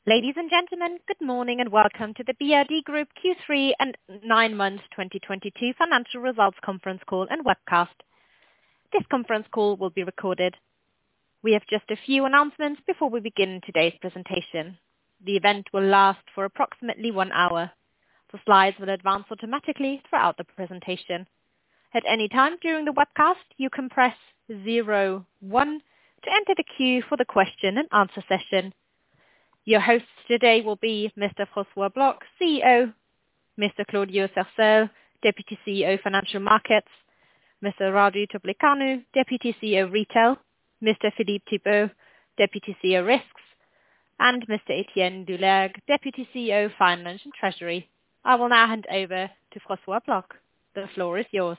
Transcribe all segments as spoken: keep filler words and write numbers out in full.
Ladies and gentlemen, good morning and welcome to the B R D Group Q three and nine months twenty twenty-two financial results conference call and webcast. This conference call will be recorded. We have just a few announcements before we begin today's presentation. The event will last for approximately one hour. The slides will advance automatically throughout the presentation. At any time during the webcast, you can press zero one to enter the queue for the question and answer session. Your hosts today will be Mister François Bloch, C E O, Mister Claudio Cercel, Deputy C E O Financial Markets, Mister Radu Topliceanu, Deputy C E O Retail, Mister Philippe Thibault, Deputy C E O Risks, and Mister Etienne Doulergue, Deputy C E O Finance and Treasury. I will now hand over to François Bloch. The floor is yours.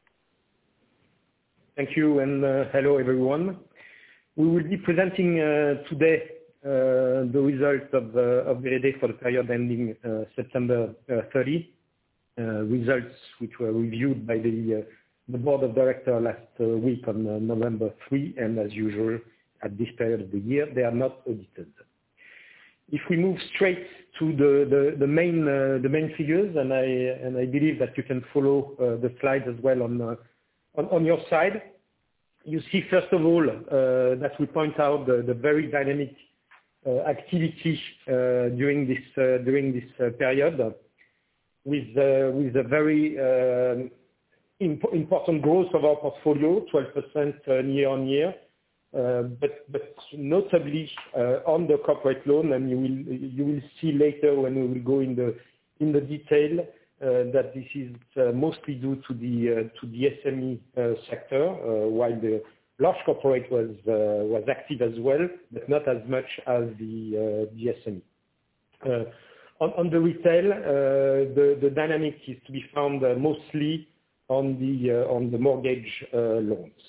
Thank you, and uh, hello everyone. We will be presenting uh, today Uh, the results of, uh, of B R D for the period ending uh, September uh, thirtieth, uh, results which were reviewed by the, uh, the Board of Directors last uh, week on uh, November third, and as usual at this period of the year, they are not audited. If we move straight to the, the, the, main, uh, the main figures, and I, and I believe that you can follow uh, the slides as well on, uh, on, on your side, you see first of all uh, that we point out the, the very dynamic Uh, activity uh, during this uh, during this uh, period, with uh, with a very uh, imp important growth of our portfolio, twelve percent year on year, uh, but but notably uh, on the corporate loan, and you will you will see later when we will go in the in the detail uh, that this is uh, mostly due to the uh, to the S M E uh, sector, uh, while the large corporate was uh, was active as well, but not as much as the uh, the S M E. Uh, on, on the retail, uh, the the dynamic is to be found uh, mostly on the uh, on the mortgage uh, loans.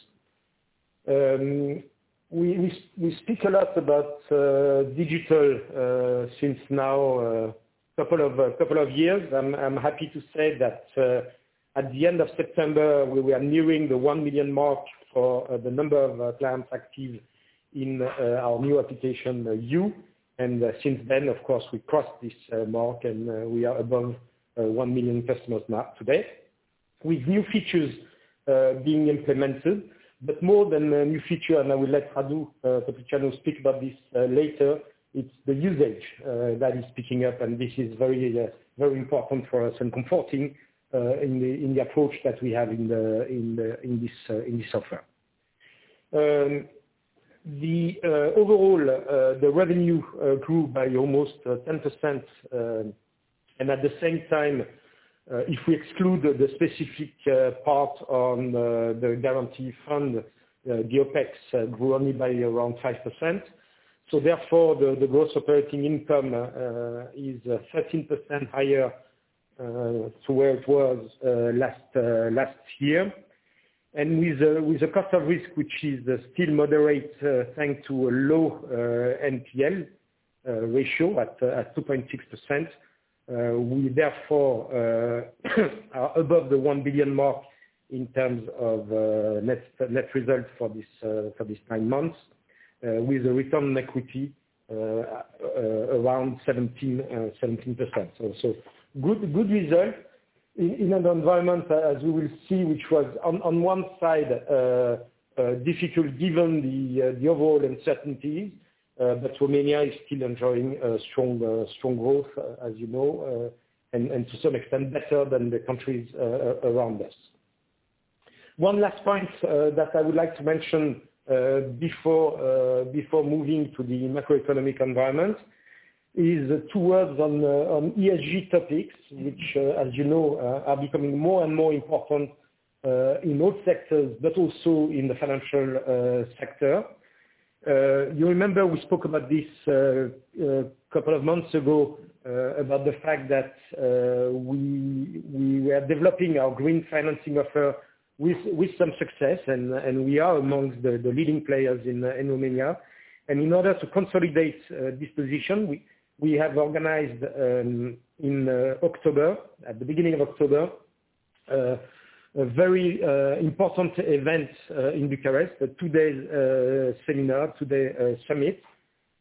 Um, we, we we speak a lot about uh, digital uh, since now a couple of a couple of years. I'm I'm happy to say that uh, at the end of September we were nearing the one million mark for uh, the number of uh, clients active in uh, our new application, uh, U. And uh, since then, of course, we crossed this uh, mark, and uh, we are above uh, one million customers now today, with new features uh, being implemented. But more than a new feature, and I will let Radu uh, Topliceanu speak about this uh, later, it's the usage uh, that is picking up, and this is very, uh, very important for us and comforting Uh, in the in the approach that we have in the in the in this uh, in this software. Um, the uh, overall uh, the revenue uh, grew by almost uh, ten percent, uh, and at the same time, uh, if we exclude the specific uh, part on uh, the guarantee fund, uh, the OPEX uh, grew only by around five percent. So therefore, the, the gross operating income uh, is uh, thirteen percent higher Uh, to where it was uh, last uh, last year, and with uh, with a cost of risk which is uh, still moderate uh, thanks to a low uh, N P L uh, ratio at uh, at two point six percent. Uh, we therefore uh, are above the one billion mark in terms of uh, net net result for this uh, for this nine months, uh, with a return on equity uh, uh, around seventeen percent. So. so Good, good result in, in an environment, uh, as we will see, which was on, on one side uh, uh, difficult given the uh, the overall uncertainties, uh, but Romania is still enjoying uh, strong uh, strong growth, uh, as you know, uh, and, and to some extent better than the countries uh, around us. One last point uh, that I would like to mention uh, before uh, before moving to the macroeconomic environment is uh, two words on, uh, on E S G topics, which, uh, as you know, uh, are becoming more and more important uh, in all sectors, but also in the financial uh, sector. Uh, you remember we spoke about this a uh, uh, couple of months ago uh, about the fact that uh, we, we were developing our green financing offer with, with some success, and, and we are amongst the, the leading players in, uh, in Romania. And in order to consolidate uh, this position, we, we have organized um, in uh, October, at the beginning of October, uh, a very uh, important event uh, in Bucharest, a two-day uh, seminar, two-day uh, summit,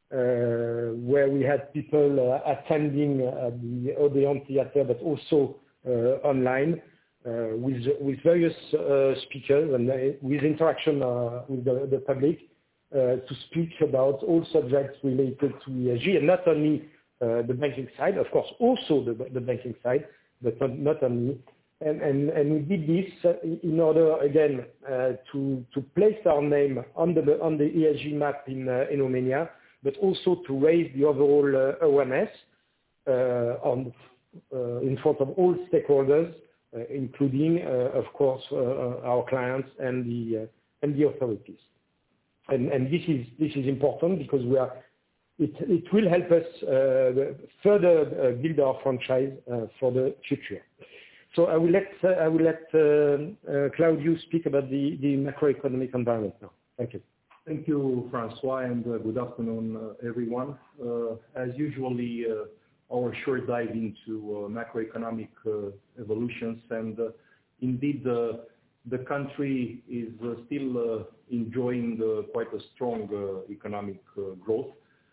uh, where we had people uh, attending uh, the Odeon Theatre, but also uh, online uh, with with various uh, speakers and uh, with interaction uh, with the, the public uh, to speak about all subjects related to E S G, and not only uh, the banking side, of course, also the, the banking side, but not, not only. And, and, and we did this in order, again, uh, to, to place our name on the, on the E S G map in, uh, in Romania, but also to raise the overall uh, awareness uh, on, uh, in front of all stakeholders, uh, including, uh, of course, uh, our clients and the, uh, and the authorities. And, and this is, this is important because we are, it, it will help us uh, further uh, build our franchise uh, for the future. So I will let uh, I will let uh, uh, Claudio speak about the, the macroeconomic environment now. Thank you. Thank you, Francois, and uh, good afternoon, uh, everyone. Uh, as usually, uh, our short dive into uh, macroeconomic uh, evolutions, and uh, indeed, uh, the country is uh, still uh, enjoying uh, quite a strong uh, economic uh, growth.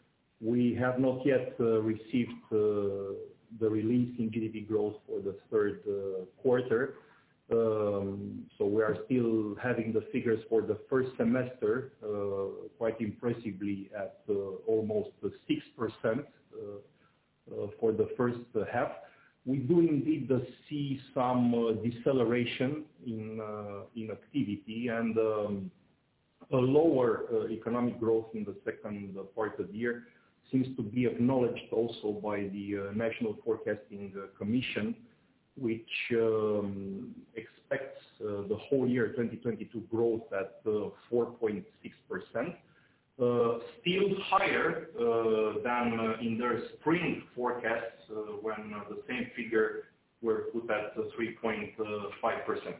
We have not yet uh, received uh, the release in G D P growth for the third uh, quarter. Um, so we are still having the figures for the first semester uh, quite impressively at uh, almost six percent uh, uh, for the first uh, half. We do indeed uh, see some uh, deceleration in, uh, in activity and um, a lower uh, economic growth in the second uh, part of the year seems to be acknowledged also by the uh, National Forecasting uh, Commission, which um, expects uh, the whole year twenty twenty-two growth at uh, four point six percent, uh, still higher uh, than uh, in their spring forecasts uh, when uh, the same figure were put at uh, three point five percent.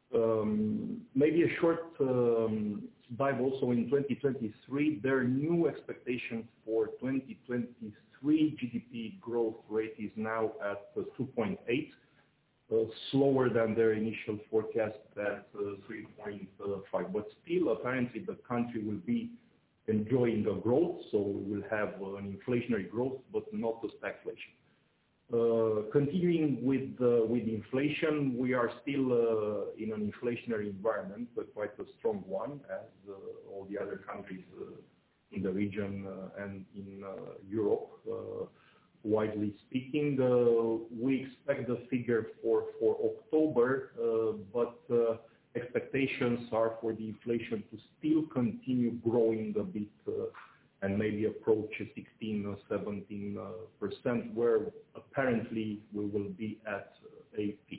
Um, maybe a short um, dive also in twenty twenty-three. Their new expectation for twenty twenty-three G D P growth rate is now at uh, two point eight, uh, slower than their initial forecast at uh, three point five. But still, apparently, the country will be enjoying a growth, so we will have uh, an inflationary growth, but not a stagflation. Uh, continuing with uh, with inflation, we are still uh, in an inflationary environment, but quite a strong one, as uh, all the other countries uh, in the region uh, and in uh, Europe. Uh, widely speaking, uh, we expect the figure for for October, uh, but uh, expectations are for the inflation to still continue growing a bit. Uh, and maybe approach sixteen or seventeen percent, where apparently we will be at a peak.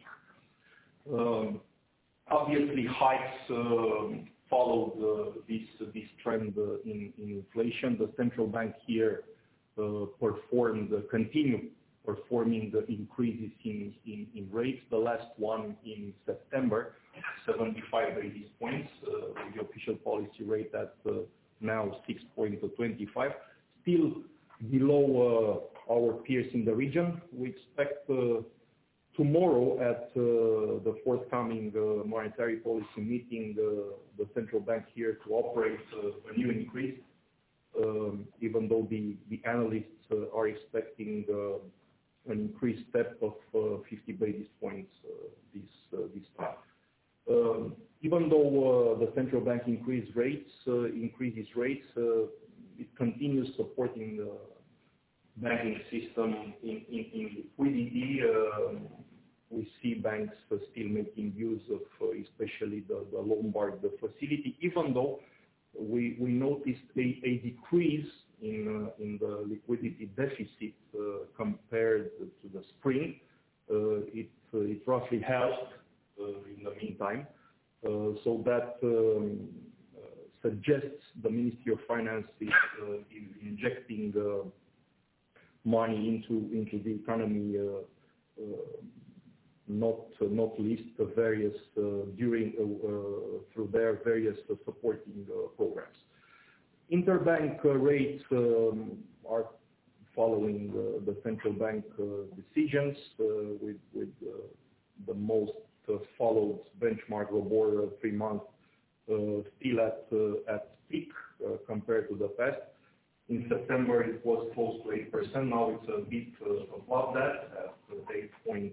Um, obviously, hikes uh, followed uh, this this trend uh, in, in inflation. The central bank here uh, performed, uh, continued performing the increases in, in, in rates. The last one in September, seventy-five basis points, uh, with the official policy rate at uh, now six point two five, still below uh, our peers in the region. We expect uh, tomorrow at uh, the forthcoming uh, monetary policy meeting, uh, the central bank here to operate uh, a new increase, um, even though the, the analysts uh, are expecting uh, an increased step of uh, fifty basis points uh, this, uh, this time. Um, even though uh, the central bank increase rates, uh, increases rates, uh, it continues supporting the banking system in, in, in liquidity. Uh, we see banks uh, still making use of uh, especially the, the Lombard facility, even though we, we noticed a, a decrease in, uh, in the liquidity deficit uh, compared to the spring. Uh, it, uh, it roughly halved uh, in the meantime. Uh, so that um, uh, suggests the Ministry of Finance is, uh, is injecting uh, money into into the economy, uh, uh, not uh, not least the various uh, during uh, uh, through their various uh, supporting uh, programs. Interbank uh, rates um, are following uh, the central bank uh, decisions uh, with with uh, the most Uh, followed benchmark ROBOR uh, three months uh, still at uh, at peak uh, compared to the past. In September, it was close to eight percent. Now it's a bit uh, above that, at eight point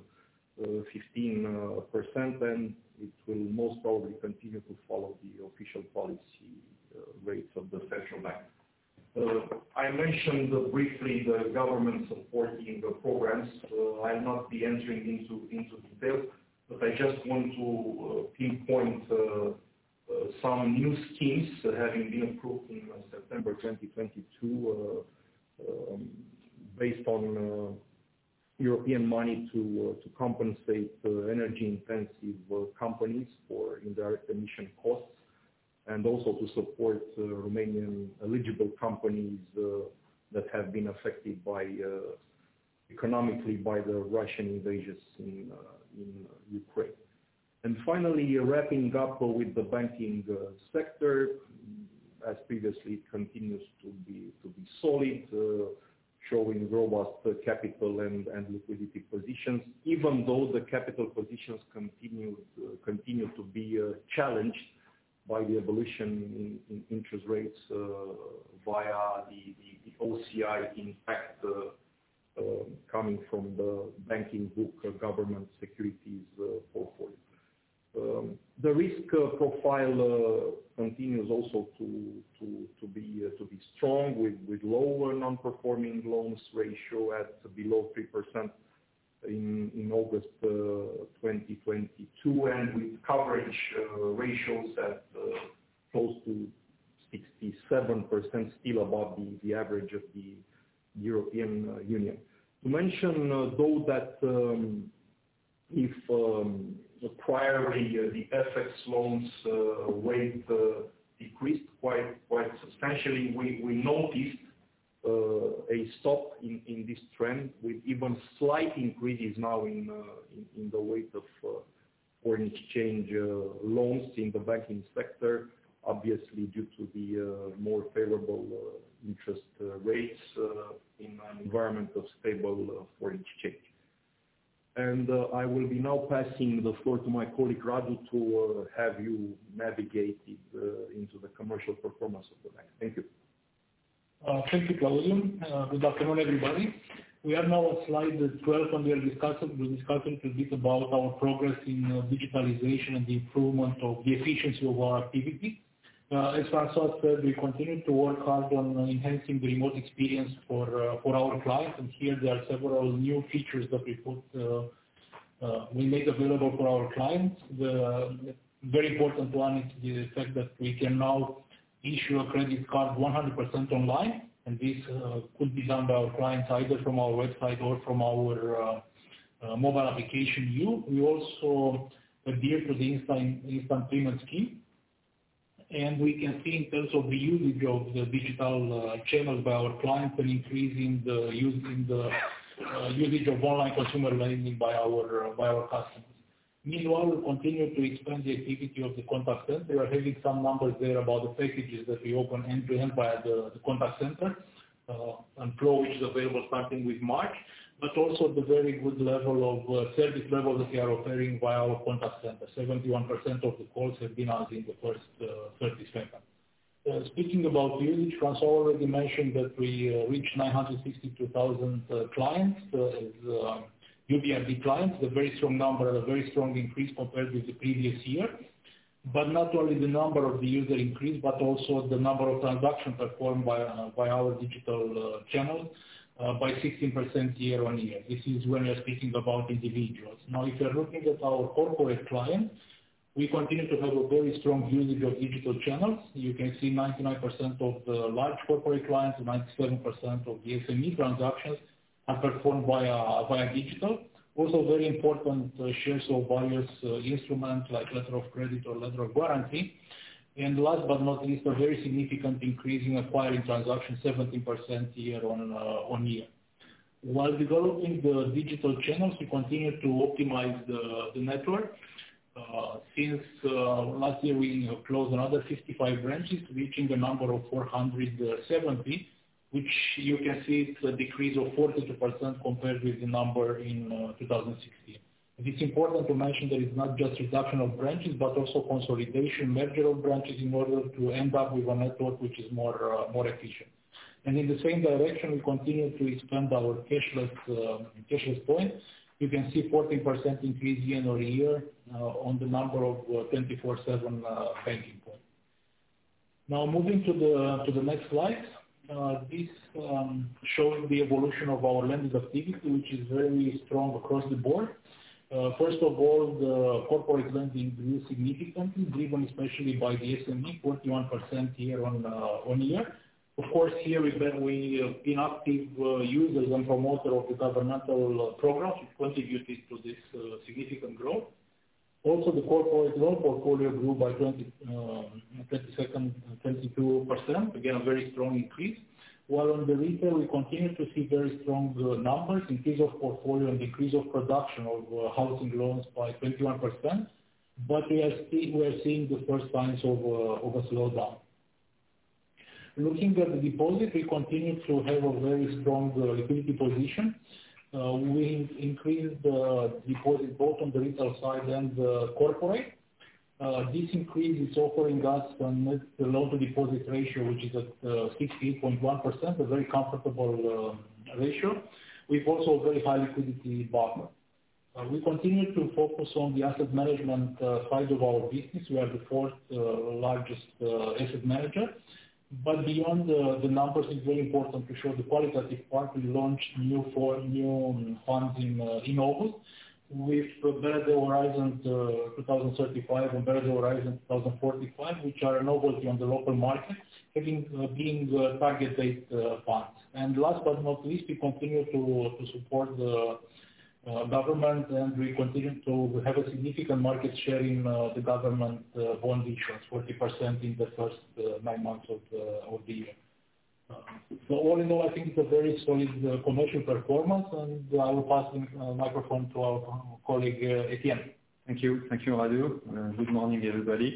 one five percent, and it will most probably continue to follow the official policy uh, rates of the central bank. Uh, I mentioned uh, briefly the government supporting the programs. Uh, I'll not be entering into, into detail, but I just want to uh, pinpoint uh, uh, some new schemes uh, having been approved in uh, September twenty twenty-two uh, um, based on uh, European money to uh, to compensate uh, energy-intensive uh, companies for indirect emission costs, and also to support uh, Romanian eligible companies uh, that have been affected by uh, economically by the Russian invasions in uh, in Ukraine. And finally, uh, wrapping up uh, with the banking uh, sector, as previously, it continues to be to be solid. Uh, showing robust uh, capital and, and liquidity positions, even though the capital positions continue, uh, continue to be uh, challenged by the evolution in, in interest rates uh, via the, the, the O C I impact uh, uh, coming from the banking book uh, government securities uh, portfolio. Um, the risk uh, profile uh, continues also to to to be uh, to be strong, with with lower non-performing loans ratio at below three percent in in August uh, twenty twenty-two, and with coverage uh, ratios at uh, close to sixty-seven percent, still above the, the average of the European uh, Union. To mention uh, though that um, if um, priorly uh, the F X loans uh, weight uh, decreased quite quite substantially, we, we noticed uh, a stop in, in this trend, with even slight increases now in uh, in, in the weight of uh, foreign exchange uh, loans in the banking sector, obviously due to the uh, more favorable uh, interest uh, rates uh, in an environment of stable uh, foreign exchange. And uh, I will be now passing the floor to my colleague Radu to uh, have you navigate it, uh, into the commercial performance of the bank. Thank you. Uh, thank you, Claudiu. Uh, good afternoon, everybody. We are now at slide twelve, and we are discussing, we'll discuss a little bit about our progress in uh, digitalization and the improvement of the efficiency of our activity. Uh, as Francois said, we continue to work hard on uh, enhancing the remote experience for uh, for our clients, and here there are several new features that we put uh, uh, we made available for our clients. The, the very important one is the fact that we can now issue a credit card one hundred percent online, and this uh, could be done by our clients either from our website or from our uh, uh, mobile application U. We also adhere to the instant instant payment scheme. And we can see in terms of the usage of the digital uh, channels by our clients, an increase in the, use, in the uh, usage of online consumer lending by our, uh, by our customers. Meanwhile, we continue to expand the activity of the contact center. We are having some numbers there about the packages that we open end-to-end via the, the contact center, uh, and Flow, which is available starting with March, but also the very good level of uh, service level that we are offering via our contact center. seventy-one percent of the calls have been answered in the first uh, thirty seconds. Uh, speaking about usage, Francois already mentioned that we uh, reached nine hundred sixty-two thousand uh, clients uh, as uh, U B R D clients, a very strong number, a very strong increase compared with the previous year. But not only the number of the user increased, but also the number of transactions performed by, uh, by our digital uh, channels. Uh, by sixteen percent year on year. This is when we are speaking about individuals. Now, if you are looking at our corporate clients, we continue to have a very strong usage of digital channels. You can see ninety-nine percent of the large corporate clients and ninety-seven percent of the S M E transactions are performed via, via digital. Also very important uh, shares of various uh, instruments like letter of credit or letter of guarantee. And last but not least, a very significant increase in acquiring transactions, seventeen percent year on, uh, on year. While developing the digital channels, we continue to optimize the, the network. Uh, since uh, last year, we closed another fifty-five branches, reaching a number of four hundred seventy, which you can see it's a decrease of forty-two percent compared with the number in uh, two thousand sixteen. It's important to mention that it's not just reduction of branches, but also consolidation, merger of branches in order to end up with a network which is more uh, more efficient. And in the same direction, we continue to expand our cashless uh, cashless point. You can see fourteen percent increase year over year uh, on the number of uh, twenty-four seven uh, banking points. Now moving to the to the next slide. Uh, this um, shows the evolution of our lending activity, which is very strong across the board. Uh, first of all, the corporate lending grew significantly, driven especially by the S M E, forty-one percent year on uh, on year. Of course, here we we uh, been active uh, users and promoter of the governmental uh, programs, which contributed to this uh, significant growth. Also, the corporate loan portfolio grew by twenty, twenty-two percent, again, a very strong increase. While on the retail, we continue to see very strong uh, numbers, increase of portfolio and decrease of production of uh, housing loans by twenty-one percent, but we are, see, we are seeing the first signs of, uh, of a slowdown. Looking at the deposit, we continue to have a very strong uh, liquidity position. Uh, we increased the deposit both on the retail side and the corporate. Uh, this increase is offering us a net loan-to-deposit ratio, which is at uh, sixty-eight point one percent, a very comfortable uh, ratio. We've also a very high liquidity buffer. Uh, we continue to focus on the asset management uh, side of our business. We are the fourth uh, largest uh, asset manager. But beyond the, the numbers, it's very important to show the qualitative part. We launched new four new funds in uh, in August with uh, BERD Horizon uh, twenty thirty-five and BERD Horizon twenty forty-five, which are a novelty on the local market, having uh, being uh, target-based uh, funds. And last but not least, we continue to to support the Uh, government, and we continue to have a significant market share in uh, the government uh, bond issuance, forty percent in the first uh, nine months of the, of the year. Uh, so all in all, I think it's a very solid uh, commercial performance, and I will pass the uh, microphone to our colleague uh, Etienne. Thank you. Thank you, Radu. Uh, good morning, everybody.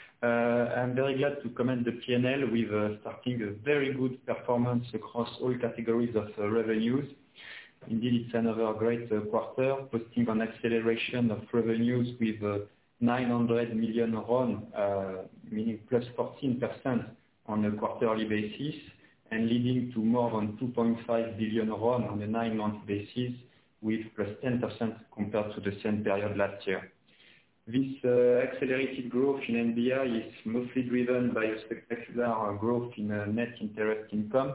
Uh, I'm very glad to comment the P and L with uh, starting a very good performance across all categories of uh, revenues. Indeed, it's another great uh, quarter, posting an acceleration of revenues with uh, nine hundred million RON, uh, meaning plus fourteen percent on a quarterly basis, and leading to more than two point five billion RON on a nine-month basis, with plus ten percent compared to the same period last year. This uh, accelerated growth in N B I is mostly driven by a spectacular uh, growth in uh, net interest income,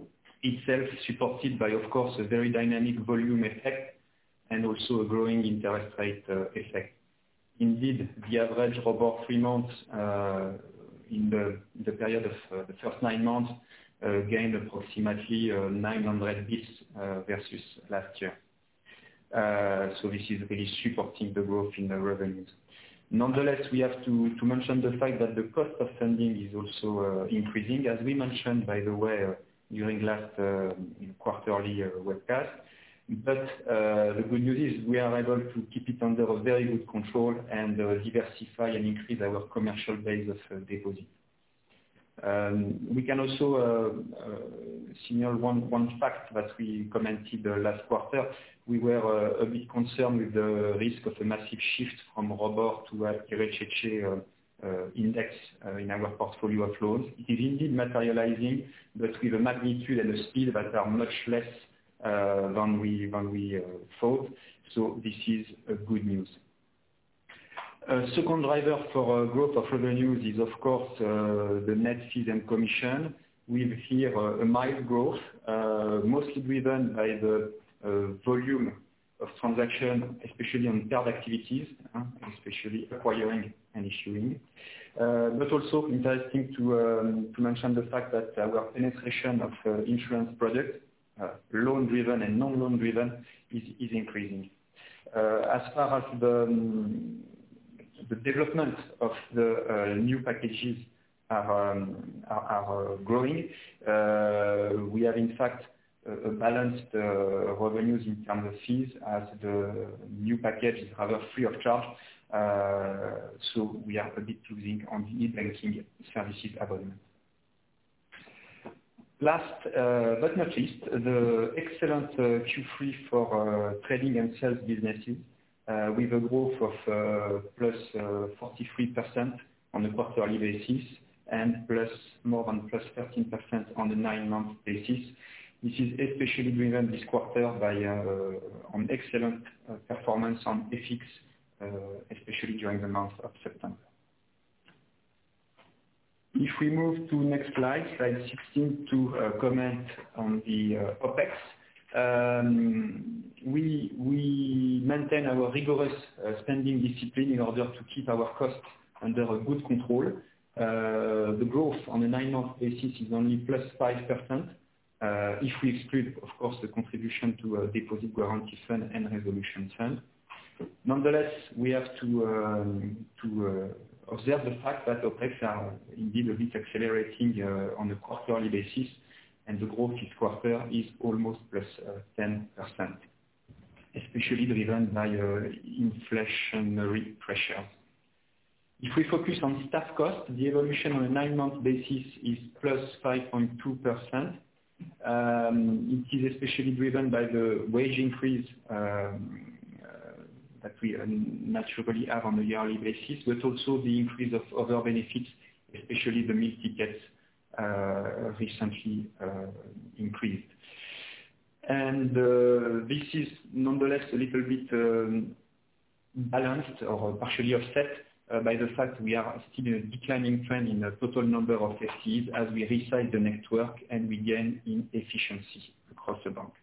itself supported by, of course, a very dynamic volume effect and also a growing interest rate uh, effect. Indeed, the average ROBOR three months uh, in the, the period of uh, the first nine months uh, gained approximately uh, nine hundred bips uh, versus last year. Uh, so this is really supporting the growth in the revenues. Nonetheless, we have to, to mention the fact that the cost of funding is also uh, increasing, as we mentioned, by the way, uh, during last uh, quarterly uh, webcast. But uh, the good news is we are able to keep it under a very good control and uh, diversify and increase our commercial base of uh, deposits. Um, we can also uh, uh, signal one, one fact that we commented uh, last quarter. We were uh, a bit concerned with the risk of a massive shift from ROBOR to uh, IRCC uh, Uh, index uh, in our portfolio of loans. It is indeed materializing, but with a magnitude and a speed that are much less uh, than we than we uh, thought. So this is uh, good news. A second driver for uh, growth of revenues is, of course, uh, the net fees and commission, with here uh, a mild growth, uh, mostly driven by the uh, volume of transactions, especially on card activities, uh, especially acquiring and issuing. Uh, but also interesting to, um, to mention the fact that our penetration of uh, insurance products, uh, loan-driven and non-loan-driven, is, is increasing. Uh, as far as the, um, the development of the uh, new packages are, um, are, are uh, growing, uh, we have in fact a balanced uh, revenues in terms of fees, as the new package is rather free of charge. Uh, so we are a bit losing on the e-banking services abonnement. Last uh, but not least, the excellent uh, Q three for uh, trading and sales businesses, uh, with a growth of uh, plus uh, forty-three percent on a quarterly basis, and plus more than plus thirteen percent on a nine-month basis. This is especially driven this quarter by uh, an excellent uh, performance on F X, uh, especially during the month of September. If we move to next slide, slide sixteen, to uh, comment on the uh, OPEX. Um, we, we maintain our rigorous uh, spending discipline in order to keep our costs under a good control. Uh, the growth on a nine-month basis is only plus five percent. Uh, if we exclude, of course, the contribution to a deposit guarantee fund and resolution fund. Nonetheless, we have to, um, to uh, observe the fact that OPEX are indeed a bit accelerating uh, on a quarterly basis, and the growth this quarter is almost plus uh, ten percent, especially driven by uh, inflationary pressures. If we focus on staff costs, the evolution on a nine-month basis is plus five point two percent. Um, it is especially driven by the wage increase um, uh, that we uh, naturally have on a yearly basis, but also the increase of other benefits, especially the meal tickets uh, recently uh, increased. And uh, this is nonetheless a little bit um, balanced or partially offset Uh, by the fact we are still in a declining trend in the total number of F T Es as we resize the network and we gain in efficiency across the bank.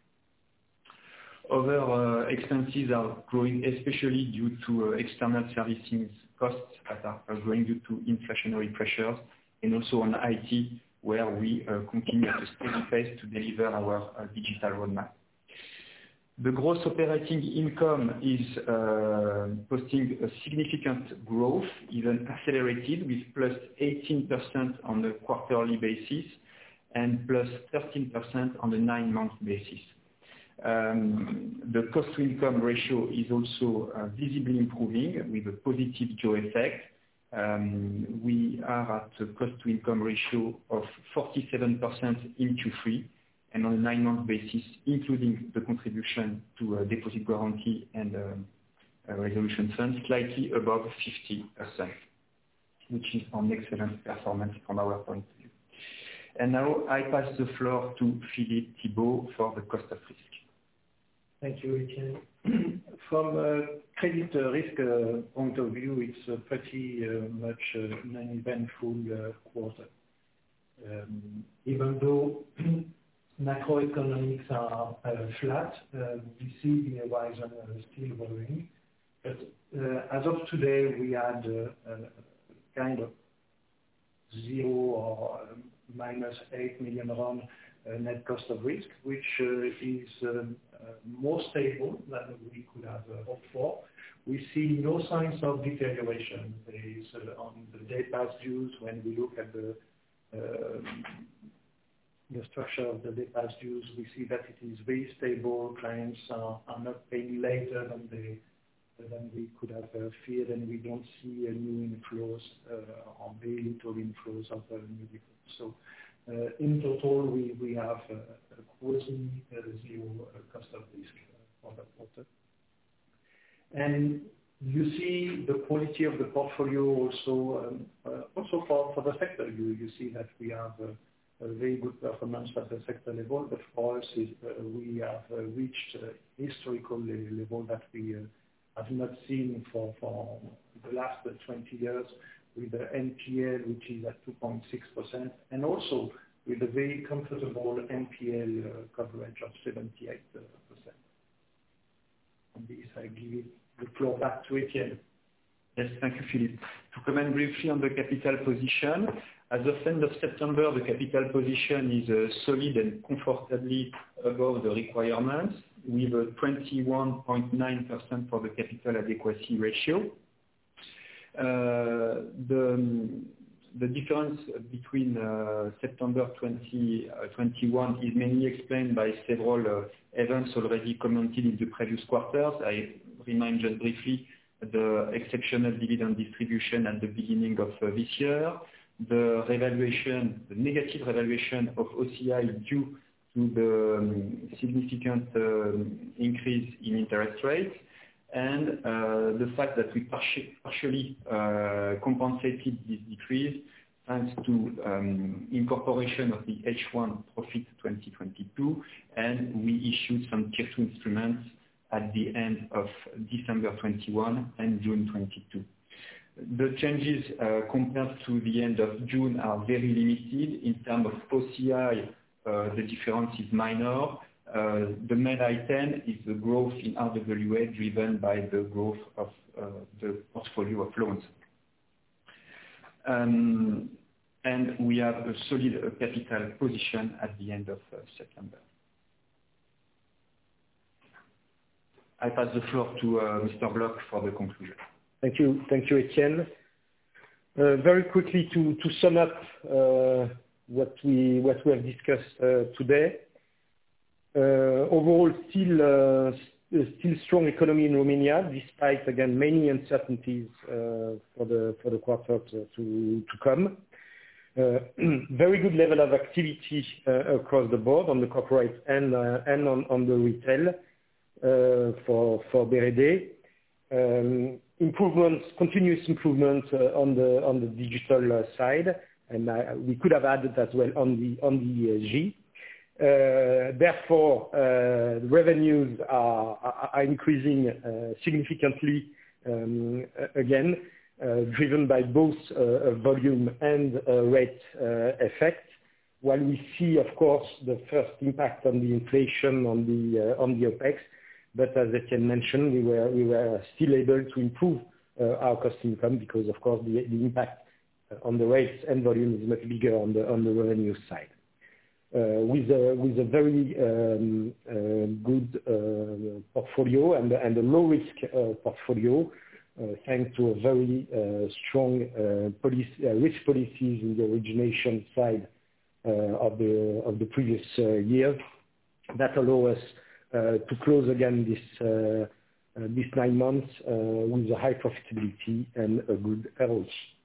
Other uh, expenses are growing especially due to uh, external servicing costs that are, are growing due to inflationary pressures, and also on I T, where we uh, continue at a steady pace to deliver our uh, digital roadmap. The gross operating income is uh, posting a significant growth, even accelerated, with plus eighteen percent on a quarterly basis and plus thirteen percent on a nine-month basis. Um, the cost-to-income ratio is also uh, visibly improving with a positive jaw effect. Um, we are at a cost-to-income ratio of forty-seven percent in Q three. And on a nine-month basis, including the contribution to a deposit guarantee and um, a resolution fund, slightly above fifty percent, which is an excellent performance from our point of view. And now I pass the floor to Philippe Thibault for the cost of risk. Thank you, Etienne. From a credit risk uh, point of view, it's a pretty uh, much uh, an uneventful uh, quarter. Um, even though macroeconomics are uh, flat, uh, we see the horizon uh, still growing. But uh, as of today, we had uh, a kind of zero or um, minus eight million around uh, net cost of risk, which uh, is um, uh, more stable than we could have uh, hoped for. We see no signs of deterioration. There is uh, on the day past dues, when we look at the um, the structure of the day past dues, we see that it is very stable. Clients are, are not paying later than they than we could have uh, feared, and we don't see uh, new inflows uh, or very little inflows of uh, new defaults. So, uh, in total, we we have uh, a quasi uh, zero uh, cost of risk uh, for that quarter. And you see the quality of the portfolio also um, uh, also for, for the sector. You you see that we have Uh, a very good performance at the sector level, but for us, is, uh, we have uh, reached a historical level that we uh, have not seen for, for the last uh, twenty years, with the N P L, which is at two point six percent, and also with a very comfortable N P L uh, coverage of seventy-eight percent. On this, I give it the floor back to Etienne. Yes, thank you, Philippe. To comment briefly on the capital position, as of end of September, the capital position is uh, solid and comfortably above the requirements, with a twenty-one point nine percent for the capital adequacy ratio. Uh, the, the difference between uh, September twenty twenty-one is mainly explained by several uh, events already commented in the previous quarters. I remind just briefly the exceptional dividend distribution at the beginning of uh, this year, the revaluation, the negative revaluation of O C I due to the um, significant um, increase in interest rates, and uh, the fact that we parti partially uh, compensated this decrease thanks to um, incorporation of the H one profit twenty twenty-two, and we issued some Tier two instruments at the end of December twenty-one and June twenty-two. The changes uh, compared to the end of June are very limited. In terms of O C I, uh, the difference is minor. Uh, the main item is the growth in R W A driven by the growth of uh, the portfolio of loans. Um, and we have a solid uh, capital position at the end of uh, September. I pass the floor to uh, Mister Bloch for the conclusion. Thank you, thank you, Etienne. Uh, very quickly to, to sum up uh, what we what we have discussed uh, today. Uh, overall, still uh, still strong economy in Romania, despite again many uncertainties uh, for the for the quarter to to, to come. Uh, very good level of activity uh, across the board on the corporate and uh, and on, on the retail uh, for for B R D. Um, improvements, continuous improvement uh, on the on the digital uh, side, and uh, we could have added as well on the on the E S G. Uh, therefore, uh, the revenues are, are, are increasing uh, significantly um, again, uh, driven by both uh, volume and uh, rate uh, effect. While we see, of course, the first impact on the inflation on the uh, on the OPEX, but as Etienne mentioned, we were we were still able to improve uh, our cost income because, of course, the, the impact on the rates and volume is much bigger on the on the revenue side. Uh, with a with a very um, uh, good uh, portfolio and and a low risk uh, portfolio, uh, thanks to a very uh, strong uh, policy, uh, risk policies in the origination side uh, of the of the previous uh, years, that allow us uh, to close again this uh, uh, these nine months uh, with a high profitability and a good R O E.